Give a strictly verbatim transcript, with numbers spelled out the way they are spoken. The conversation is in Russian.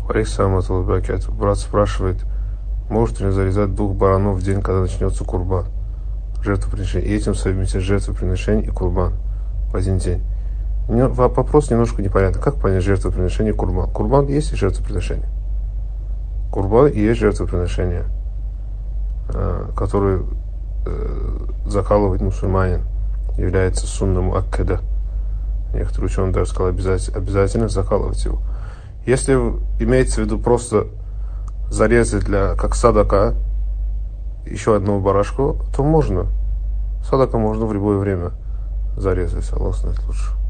Алейхиссалам. Брат спрашивает, может ли зарезать двух баранов в день, когда начнется курбан, жертвоприношение, и этим совместить жертвоприношение и курбан в один день. Вопрос немножко непонятный. Как понять жертвоприношение и курбан? Курбан есть и жертвоприношение. Курбан и есть жертвоприношение, которое закалывает мусульманин, является сунном аккеда. Некоторые ученые даже сказали, обязательно, обязательно закалывать его. Если имеется в виду просто зарезать для, как садака, еще одну барашку, то можно. Садака можно в любое время зарезать. Аллах знает лучше.